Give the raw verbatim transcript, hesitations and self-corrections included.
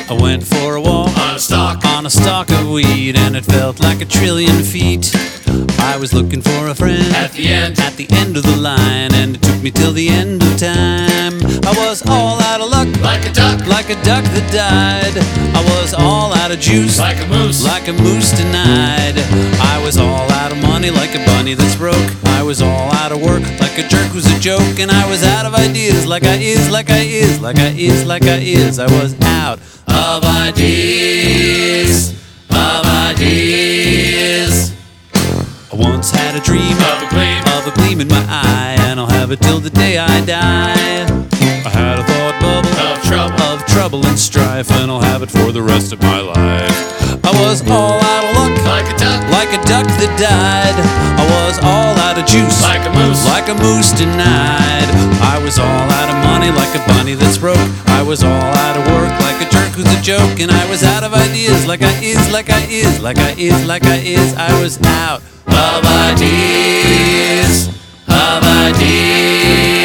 I went for a walk on a stalk, on a stalk of weed, and it felt like a trillion feet. I was looking for a friend at the end, at the end of the line, and it took me till the end of time. I was all out of luck, like a duck, like a duck that died. I was all out of juice, like a moose, like a moose denied. I was all out of money, like a bunny that's broke. I was all out of work, like a jerk who's a joke. And I was out of ideas, like I is, like I is, like I is, like I is. I was out of ideas, of ideas. I once had a dream of a gleam, of a gleam in my eye, and I'll have it till the day I die. I had a thought bubble of trouble, of trouble and strife, and I'll have it for the rest of my life. I was all out of luck, like a duck, like a duck that died. I was all out of juice, like a moose, like a moose denied. I was all out of money, like a bunny that's broke. I was all out of work, like a jerk who's a joke. And I was out of ideas, like I is, like I is, like I is, like I is. I was out of ideas, of ideas.